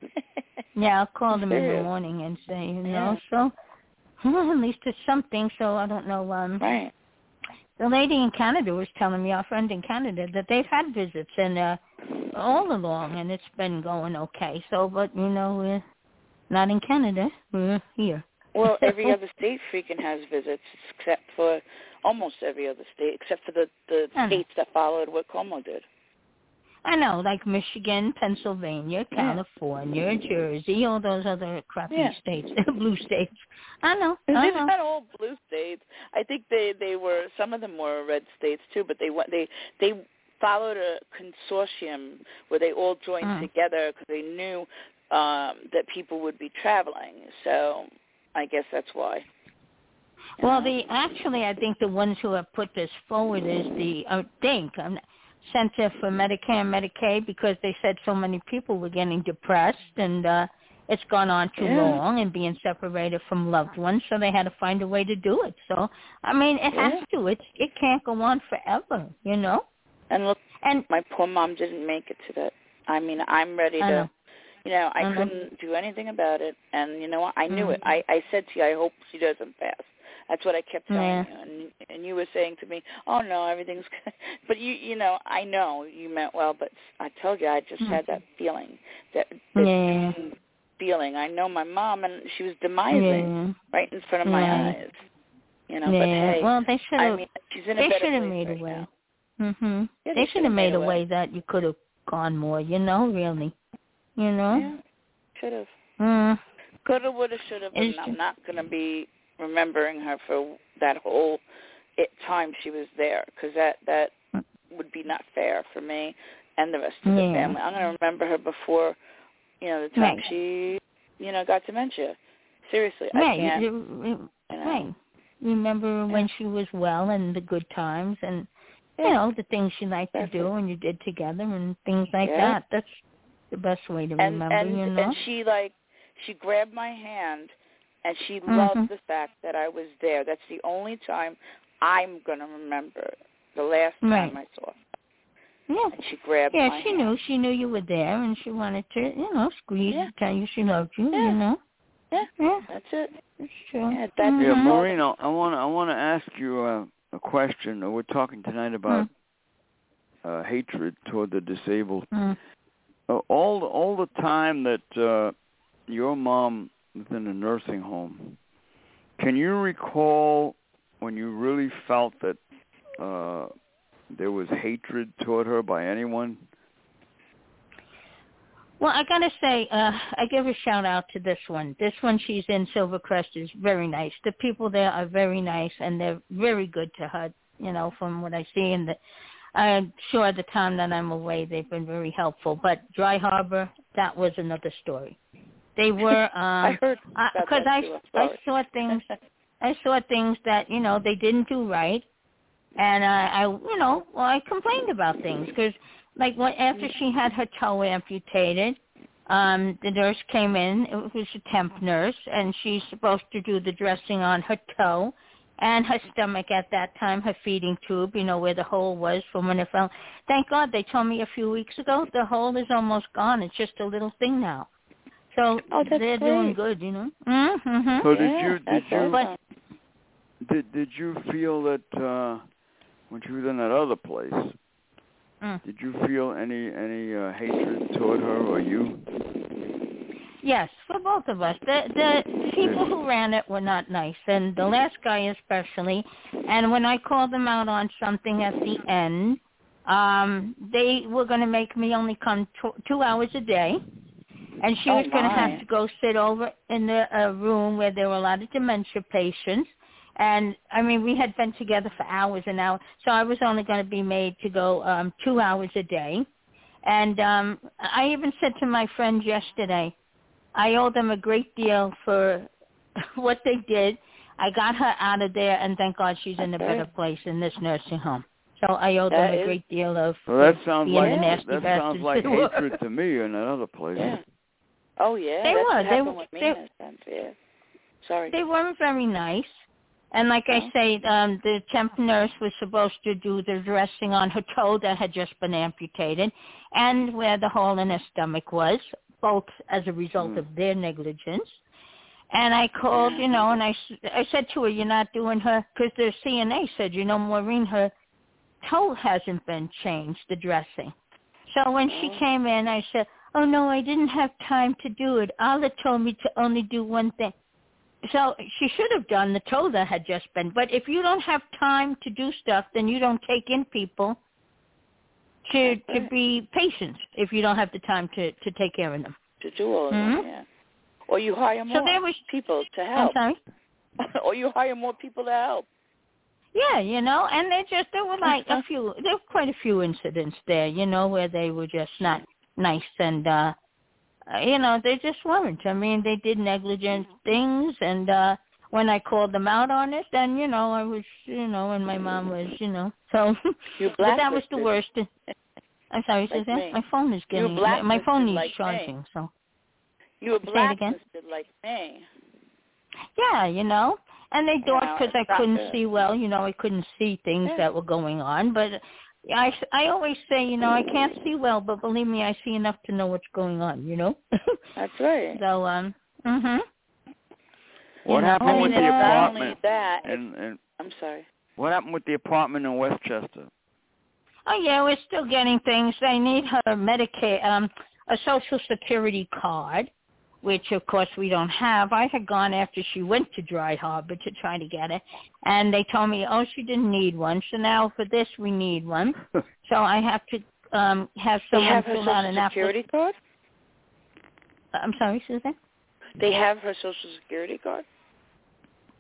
yeah. I'll call them in the Serious. morning and say, you know, Yeah. so well, at least it's something. So I don't know. Um, Right. the lady in Canada was telling me, our friend in Canada, that they've had visits and uh, all along, and it's been going okay. So, but you know, we're not in Canada. We're here. Well, every other state freaking has visits, except for almost every other state, except for the the Uh-huh. states that followed what Como did. I know, like Michigan, Pennsylvania, California, Jersey, all those other crappy Yeah. states, blue states. I know. I They're know. not all blue states. I think they they were some of them were red states too, but they went they they followed a consortium where they all joined Mm. together because they knew um, that people would be traveling. So I guess that's why. Well, the actually, I think the ones who have put this forward is the I think um, Center for Medicare and Medicaid, because they said so many people were getting depressed and uh, it's gone on too Yeah. long and being separated from loved ones, so they had to find a way to do it. So, I mean, it Yeah. has to. It it can't go on forever, you know. And look, And my poor mom didn't make it to that. I mean, I'm ready I to. know. You know, I I know. couldn't do anything about it, and you know what? I knew Mhm. it. I, I said to you, I hope she doesn't pass. That's what I kept telling Yeah. you, and and you were saying to me, "Oh no, everything's." Good. But you, you know, I know you meant well, but I told you I just Mhm. had that feeling, that, that Yeah. feeling. I know my mom, and she was demising Yeah. right in front of my Right. eyes. You know, Yeah. but hey, Well, they should I have. mean, she's in a They better should have place made right a way. now. Mhm. Yeah, they should have made a way that you could have gone more. You know, really. You know. Yeah, should have. Mm. Coulda, woulda, shoulda, but It's I'm just- not going to be remembering her for that whole it, time she was there, because that, that would be not fair for me and the rest of the yeah. family. I'm going to remember her before, you know, the time right. she, you know, got dementia. Seriously, right. I can't. You, you, you know. Right. Remember Yeah. when she was well and the good times and, Yeah. you know, the things she liked Exactly. to do and you did together and things like Yeah. that. That's the best way to And, remember, and, you know? and she, like, she grabbed my hand, and she Mhm. loved the fact that I was there. That's the only time I'm going to remember, the last Right. time I saw her. Yeah. And she grabbed Yeah, my she hand. knew. She knew you were there, and she wanted to, you know, squeeze Yeah. and tell you she loved you, Yeah. you know? Yeah, Yeah, that's it. that's true. Yeah, that's Mhm. Yeah, Marina, I want to I want to ask you uh, a question. We're talking tonight about Mm. uh, hatred toward the disabled. Mm. Uh, all the, all the time that uh, your mom was in a nursing home, can you recall when you really felt that uh, there was hatred toward her by anyone? Well, I gotta say, uh, I give a shout out to this one. This one, she's in Silvercrest, is very nice. The people there are very nice, and they're very good to her. You know, from what I see, and the, I'm sure the time that I'm away, they've been very helpful. But Dry Harbor, that was another story. They were, um, I heard because I, too, I saw things, I saw things that you know they didn't do right, and I, I you know, well, I complained about things because. Like when, after she had her toe amputated, um, the nurse came in. It was a temp nurse, and she's supposed to do the dressing on her toe and her stomach at that time, her feeding tube, you know, where the hole was from when it fell. Thank God they told me a few weeks ago the hole is almost gone. It's just a little thing now. So oh, that's they're great. doing good, you know. Mm-hmm. So Yeah, did you did that's you awesome. did did you feel that uh, when she was in that other place? Mm. Did you feel any any uh, hatred toward her or you? Yes, for both of us. The the people who ran it were not nice, and the last guy especially. And when I called them out on something at the end, um, they were going to make me only come t- two hours a day, and she Oh, was going to my. have to go sit over in the uh, room where there were a lot of dementia patients. And, I mean, we had been together for hours and hours, so I was only going to be made to go um, two hours a day. And um, I even said to my friends yesterday, I owe them a great deal for what they did. I got her out of there, and thank God she's in a better place in this nursing home. So I owe them That a is- great deal of Well, that sounds being like the nasty that bastards sounds like they were. hatred to me in that other place. Yeah. Oh, yeah. They that's were. what They happened were- with me they- in a sense, yeah. Sorry. They weren't very nice. And like I Oh. say, um, the temp nurse was supposed to do the dressing on her toe that had just been amputated and where the hole in her stomach was, both as a result Mm. of their negligence. And I called, Yeah. you know, and I, I said to her, you're not doing her, because the C N A said, you know, Maureen, her toe hasn't been changed, the dressing. So when she Oh. came in, I said, oh, no, I didn't have time to do it. Ala told me to only do one thing. So she should have done the toe that had just been. But if you don't have time to do stuff, then you don't take in people to That's to right. be patients if you don't have the time to, to take care of them. To do all of Mhm. that, yeah. Or you hire more So there was people to I'm help. sorry? Or you hire more people to help. Yeah, you know, and they just there were like a few there were quite a few incidents there, you know, where they were just not nice and uh Uh, you know, they just weren't. I mean, they did negligent things, and uh when I called them out on it, then, you know, I was, you know, and my mom was, you know, so, You but that was the blacklisted. worst. I'm sorry, Like Suzanne? me. My phone is You were getting, my, my phone blacklisted needs like me. charging, so. You were Say it again? blacklisted like me. Yeah, you know, and they You thought know, because I it's not couldn't good. see well, you know, I couldn't see things Yeah. that were going on, but I, I always say, you know, I can't see well, but believe me, I see enough to know what's going on, you know? That's right. So, um, mhm. What You know, happened I with mean, the uh, Not only apartment? that, And, and I'm sorry. what happened with the apartment in Westchester? Oh yeah, we're still getting things. They need her Medicaid, um, a Social Security card, which of course we don't have. I had gone after she went to Dry Harbor to try to get it, and they told me, oh, she didn't need one. So now for this we need one. So I have to um have They someone have her fill out Social an Security application. card? I'm sorry, Susan. They have her Social Security card?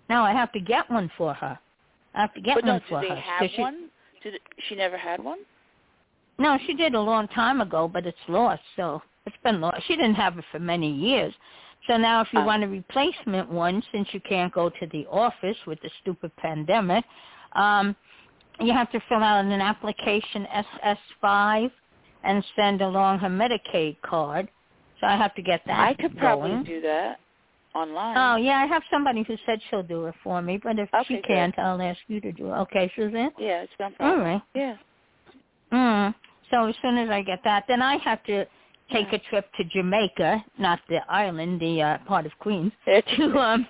No, I have to get one for her. I have to get but one no, for did her. they have she, one? Did she never had one? No, she did a long time ago, but it's lost. So it's been lost. She didn't have it for many years. So now if you Oh. want a replacement one, since you can't go to the office with the stupid pandemic, um, you have to fill out an application S S five and send along her Medicaid card. So I have to get that I could probably going. do that online. Oh, yeah, I have somebody who said she'll do it for me, but if Okay, she good. can't, I'll ask you to do it. Okay, Suzanne? Yeah, it's no problem. All right. Yeah. Mm. So as soon as I get that, then I have to take Yeah. a trip to Jamaica, not the island, the uh, part of Queens, to um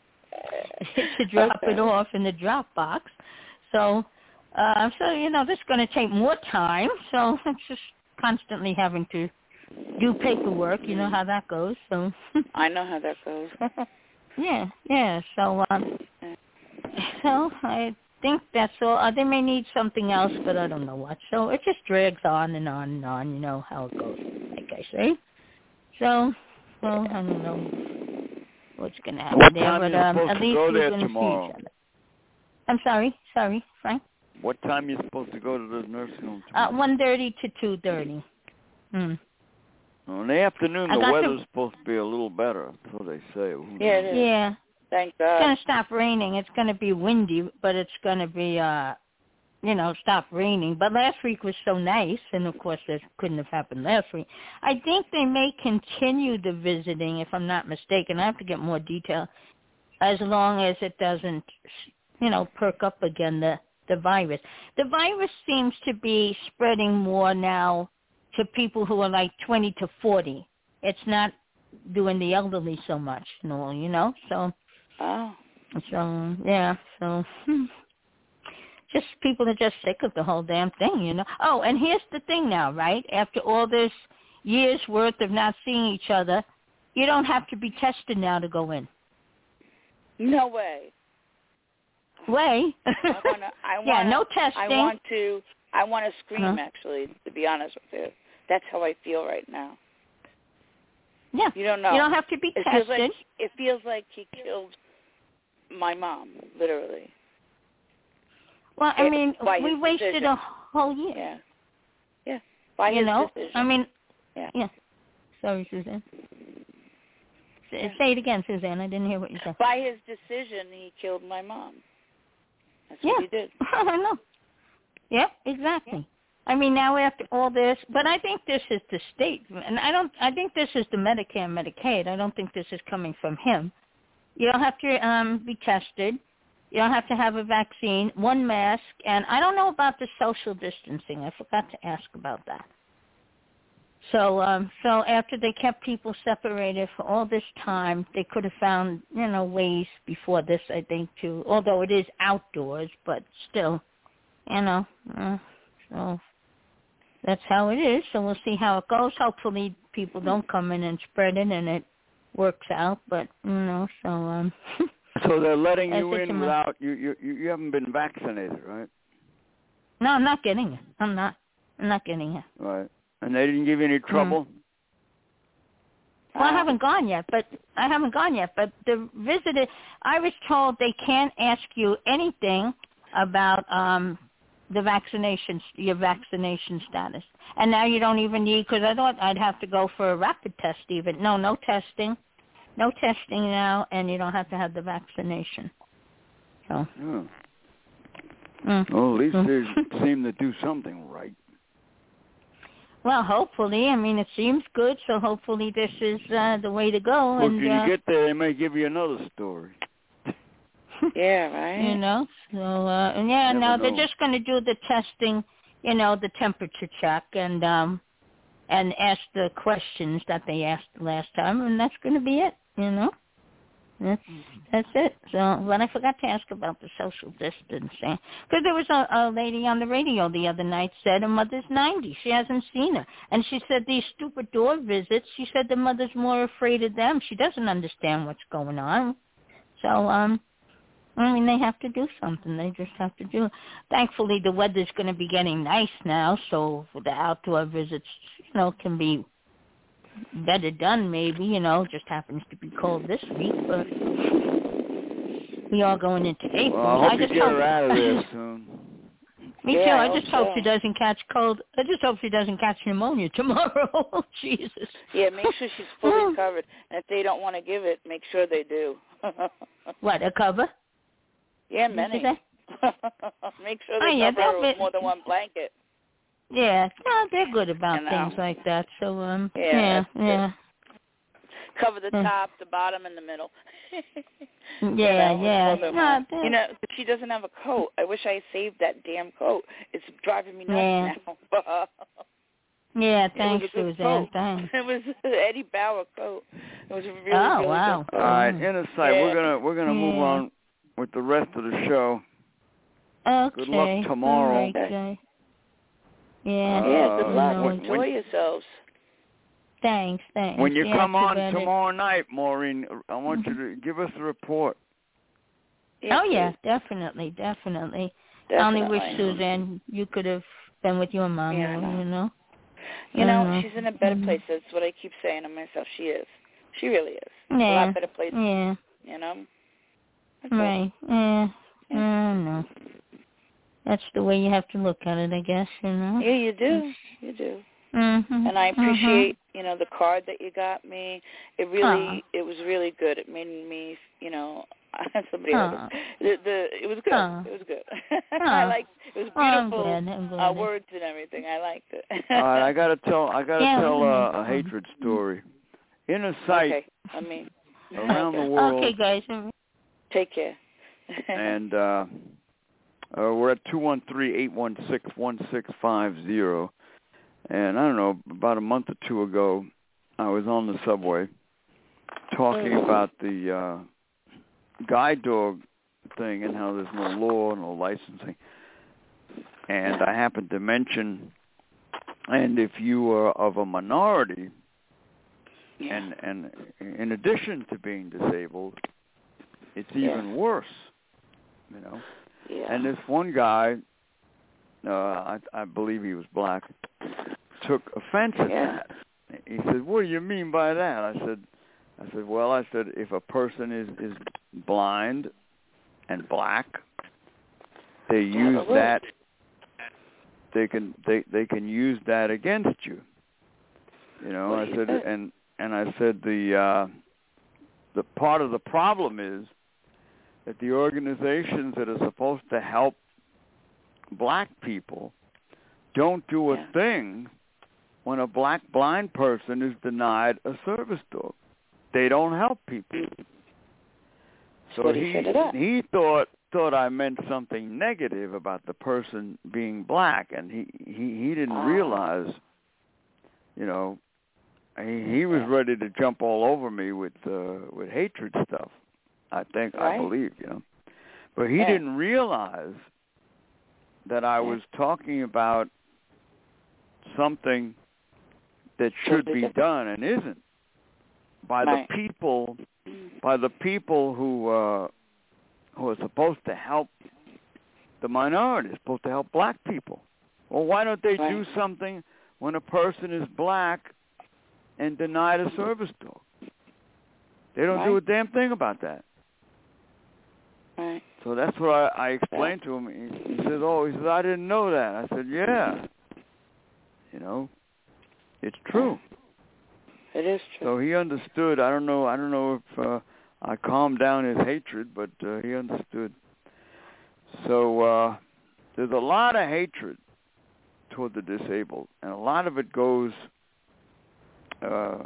to drop Okay. it off in the drop box. So, uh, so you know, this is going to take more time. So it's just constantly having to do paperwork. You know how that goes. So I know how that goes. yeah, yeah. So um, so I think that's all. Uh, they may need something else, but I don't know what. So it just drags on and on and on. You know how it goes, like I say. So, well, I don't know what's going to happen What there, time but are you um, supposed at to least go we're there going to see tomorrow? each other. I'm sorry, sorry, Frank. What time are you supposed to go to the nursing home Uh, tomorrow? one thirty to two thirty. Hmm. Well, in the afternoon, I the got weather's to- supposed to be a little better, so they say. Who Yeah, knows? it is. Yeah. Thank It's God. going to stop raining. It's going to be windy, but it's going to be, uh, you know, stop raining. But last week was so nice, and of course that couldn't have happened last week. I think they may continue the visiting, if I'm not mistaken. I have to get more detail, as long as it doesn't, you know, perk up again, the, the virus. The virus seems to be spreading more now to people who are like twenty to forty. It's not doing the elderly so much, and all, you know, so... Oh. So, yeah, so hmm. just people are just sick of the whole damn thing, you know. Oh, and here's the thing now, right? After all this years' worth of not seeing each other, you don't have to be tested now to go in. No way. Way? I wanna. I wanna. yeah, no testing. I want to. I want to scream. Uh-huh. Actually, to be honest with you, that's how I feel right now. Yeah. You don't know. You don't have to be it tested. Feels like, it feels like he killed my mom, literally. Well, I It, mean, we wasted decision. a whole year. Yeah. Yeah. By you his know? decision. I mean, yeah. yeah. Sorry, Suzanne. Say, Yeah. say it again, Suzanne. I didn't hear what you said. By his decision, he killed my mom. That's yeah. what he did. I know. Yeah, exactly. I mean, now after all this, but I think this is the state, and I don't. I think this is the Medicare and Medicaid. I don't think this is coming from him. You don't have to um, be tested. You don't have to have a vaccine. One mask, and I don't know about the social distancing. I forgot to ask about that. So, um, so after they kept people separated for all this time, they could have found, you know, ways before this, I think, to. Although it is outdoors, but still, you know. Uh, so. That's how it is, so we'll see how it goes. Hopefully people don't come in and spread it and it works out, but, you know, so... um. So they're letting you in in without... You, you you haven't been vaccinated, right? No, I'm not getting it. I'm not. I'm not getting it. Right. And they didn't give you any trouble? Mm. Well, I haven't gone yet, but I haven't gone yet, but the visitor... I was told they can't ask you anything about... um the vaccination, your vaccination status. And now you don't even need, because I thought I'd have to go for a rapid test even. No, no testing. No testing now, and you don't have to have the vaccination. So. Oh. Mm. Well, at least Mm. they seem to do something right. Well, hopefully. I mean, it seems good, so hopefully this is uh, the way to go. Well, and when uh, you get there, they may give you another story. Yeah, right. You know, so, uh, and yeah, Never now know. they're just going to do the testing, you know, the temperature check and, um, and ask the questions that they asked last time, and that's going to be it, you know. That's, that's it. So, but I forgot to ask about the social distancing. Because there was a, a lady on the radio the other night said her mother's ninety. She hasn't seen her. And she said these stupid door visits, she said the mother's more afraid of them. She doesn't understand what's going on. So, um, I mean, they have to do something. They just have to do it. Thankfully, the weather's going to be getting nice now, so the outdoor visits, you know, can be better done maybe, you know. Just happens to be cold this week, but we are going into April. Well, I hope I you just get hope her out of there soon. Me yeah, too. I I just hope hope so. she doesn't catch cold. I just hope she doesn't catch pneumonia tomorrow. Jesus. Yeah, make sure she's fully covered. And if they don't want to give it, make sure they do. What, a cover? Yeah, Did many. you say? Make sure Oh, they yeah, cover her with be... more than one blanket. Yeah, no, they're good about You know? things like that. So, um, Yeah, yeah, yeah. Cover the Yeah. top, the bottom, and the middle. Yeah, you know, yeah. no, No, you know, she doesn't have a coat. I wish I saved that damn coat. It's driving me nuts yeah. now. Yeah, It thanks, was a good Suzanne. coat. Thanks. It was Eddie Bauer coat. It was a really, Oh, really wow. good coat. All right, inner sight. Yeah. We're gonna we're gonna yeah. move on with the rest of the show. Okay. Good luck tomorrow. All right, guys. Yeah. Uh, Yeah, good luck. no, when- Enjoy when- yourselves. Thanks, thanks. When you yeah, come too on bad it- tomorrow night, Maureen, I want you to give us a report. Yeah, Oh, yeah, please. definitely, definitely. Definitely. I only wish, Suzanne, you could have been with your mom, Yeah, I know. you know? You know, Mhm. she's in a better Mhm. place. That's what I keep saying to myself. She is. She really is. Yeah. A lot better place. Yeah. You know? That's all. Right. Yeah. Yeah. I know. That's the way you have to look at it, I guess, you know? Yeah, you do. You do. Mm-hmm. And I appreciate, you know, the card that you got me. It really, Aw. it was really good. It made me, you know, somebody Aw. else. The, the, it was good. Aw. It was good. Aw. I liked. It was Oh, I'm beautiful glad. I'm glad. uh, words and everything. I liked it. All right, I gotta tell I gotta Yeah, tell we uh, can- a hatred story. Inner sight Okay. I mean, around okay. the world, Okay, guys. Take care. and uh, uh, we're at two one three eight one six one six five zero. And I don't know, about a month or two ago, I was on the subway talking Mm. about the uh, guide dog thing and how there's no law, no licensing. And I happened to mention, and if you are of a minority, Yeah. and and in addition to being disabled, it's Yeah. even worse, you know. Yeah. And this one guy, uh, I, I believe he was black, took offense at Yeah. that. He said, "What do you mean by that?" I said, "I said, well, I said if a person is is blind and black, they use Absolutely. that. They can they they can use that against you." You know, What I do you said, say? and and I said the uh, the part of the problem is that the organizations that are supposed to help black people don't do a Yeah. thing when a black blind person is denied a service dog. They don't help people. So What do you he say to that? he thought thought I meant something negative about the person being black, and he he, he didn't Ah. realize, you know, he, he was Yeah. ready to jump all over me with uh, with hatred stuff. I think I Right. believe, you know, but he Yeah. didn't realize that I Yeah. was talking about something that should Totally be different. done and isn't by Right. the people by the people who uh, who are supposed to help the minorities, supposed to help black people. Well, why don't they Right. do something when a person is black and denied a service dog? They don't do a Right. damn thing about that. Right. So that's what I, I explained to him. He, he says, "Oh, he says I didn't know that." I said, "Yeah, you know, it's true." It is true. So he understood. I don't know. I don't know if uh, I calmed down his hatred, but uh, he understood. So uh, there's a lot of hatred toward the disabled, and a lot of it goes, uh,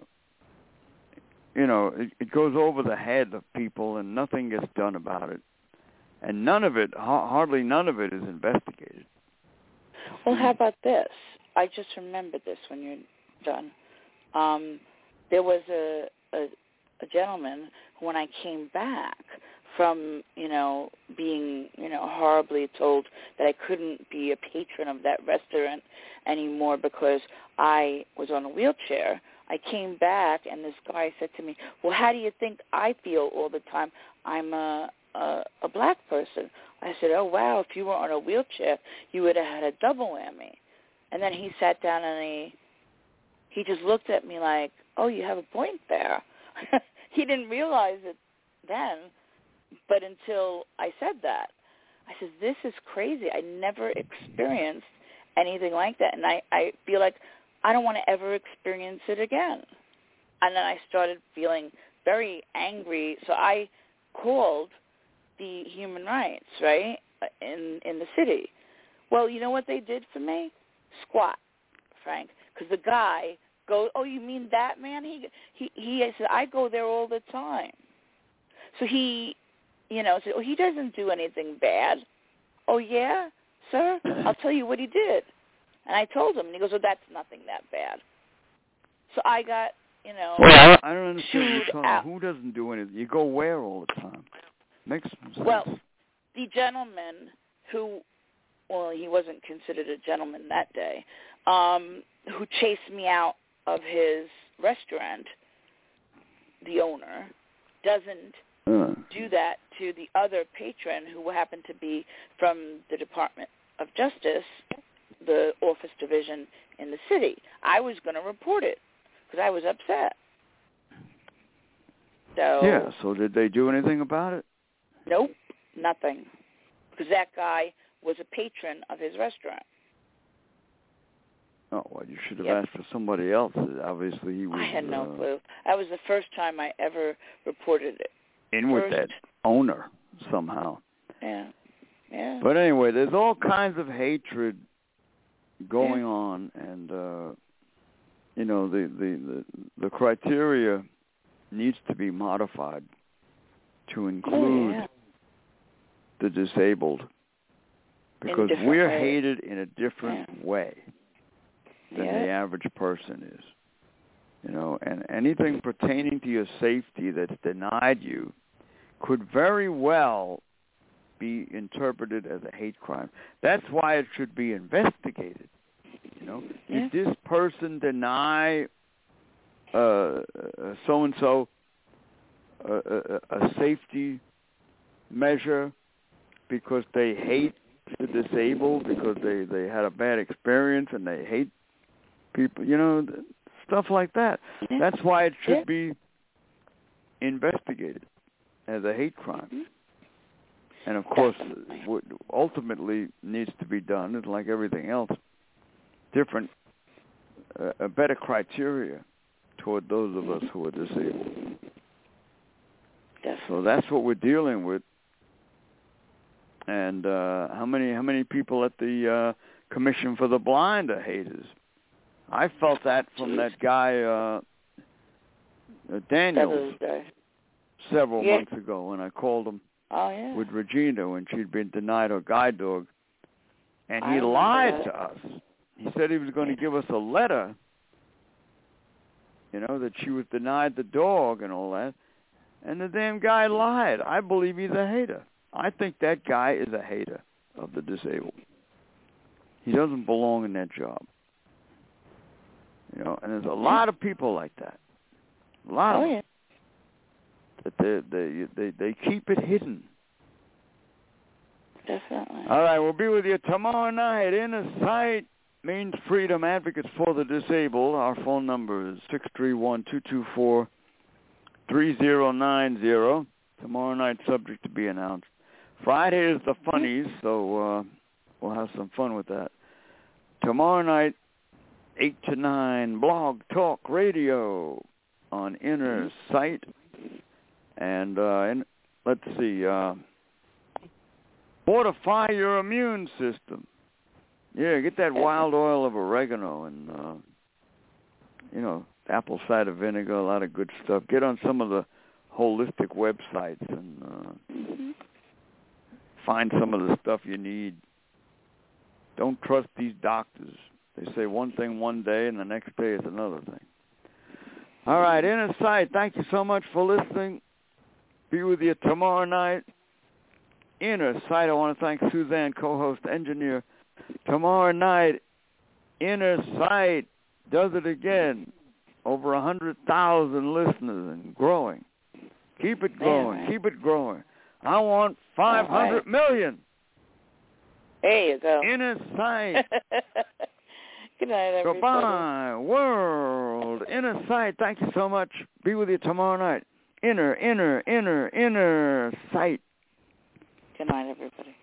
you know, it, it goes over the head of people, and nothing gets done about it. And none of it, ha- hardly none of it, is investigated. Well, how about this? I just remembered this when you're done. Um, there was a, a a gentleman who, when I came back from, you know, being, you know, horribly told that I couldn't be a patron of that restaurant anymore because I was on a wheelchair, I came back and this guy said to me, "Well, how do you think I feel all the time? I'm a a, a black person." I said, "Oh, wow, if you were on a wheelchair, you would have had a double whammy." And then he sat down and he he just looked at me like, "Oh, you have a point there." He didn't realize it then, but until I said that, I said, this is crazy. I never experienced anything like that, and I, I feel like I don't want to ever experience it again. And then I started feeling very angry, so I called the human rights, right, in in the city. Well, you know what they did for me? Squat, Frank, because the guy goes, oh, you mean that man? He, he, he I said, I go there all the time. So he, you know, said, oh, he doesn't do anything bad. Oh, yeah, sir? I'll tell you what he did. And I told him, and he goes, oh, that's nothing that bad. So I got, you know, well, I don't understand what you're talking out. about. Who doesn't do anything? You go where all the time? Makes some sense. Well, the gentleman who, well, he wasn't considered a gentleman that day, um, who chased me out of his restaurant, the owner, doesn't uh. do that to the other patron who happened to be from the Department of Justice, the office division in the city. I was going to report it because I was upset. So yeah, so did they do anything about it? Nope, nothing. Because that guy was a patron of his restaurant. Oh, well, you should have Yep. asked for somebody else. Obviously, he was... I had no uh, clue. That was the first time I ever reported it. in with First. that owner somehow. Yeah, yeah. But anyway, there's all kinds of hatred going Yeah. on, and uh, you know the, the the the criteria needs to be modified to include oh, yeah. the disabled, because different we're ways. hated in a different Yeah. way than Yeah. the average person is. You know, and anything pertaining to your safety that's denied you could very well be interpreted as a hate crime. That's why it should be investigated. You know, Yeah. did this person deny uh, uh, so-and-so a, a, a safety measure because they hate the disabled, because they, they had a bad experience and they hate people, you know, stuff like that. Yeah. That's why it should Yeah. be investigated as a hate crime. Mm-hmm. And, of course, Definitely. what ultimately needs to be done is, like everything else, different, uh, a better criteria toward those of us who are disabled. Definitely. So that's what we're dealing with. And uh, how many how many people at the uh, Commission for the Blind are haters? I felt that from Jeez. that guy, uh, uh, Daniels, Day. several Yeah. months ago when I called him Oh, yeah. with Regina when she'd been denied her guide dog. And I he remember lied that. to us. He said he was going to give us a letter, you know, that she was denied the dog and all that. And the damn guy lied. I believe he's a hater. I think that guy is a hater of the disabled. He doesn't belong in that job. You know, and there's a lot of people like that. A lot Oh, of them. yeah. That they, they they they keep it hidden. Definitely. All right, we'll be with you tomorrow night. Inner Sight means freedom. Advocates for the disabled. Our phone number is six three one, two two four, three zero nine zero. Tomorrow night, subject to be announced. Friday is the funnies, so uh, we'll have some fun with that. Tomorrow night, eight to nine, Blog Talk Radio on Inner Sight. And uh, in, let's see, uh, fortify your immune system. Yeah, get that wild oil of oregano and, uh, you know, apple cider vinegar, a lot of good stuff. Get on some of the holistic websites and uh, Mm-hmm. find some of the stuff you need. Don't trust these doctors. They say one thing one day and the next day it's another thing. All right, Inner Sight, thank you so much for listening. Be with you tomorrow night. Inner Sight, I want to thank Suzanne, co-host, engineer. Tomorrow night, Inner Sight does it again. Over one hundred thousand listeners and growing. Keep it growing. Man. Keep it growing. I want five hundred right. million. There you go. Inner Sight. Good night, everybody. Goodbye, world. Inner Sight, thank you so much. Be with you tomorrow night. inner, inner, inner, inner sight. Good night, everybody.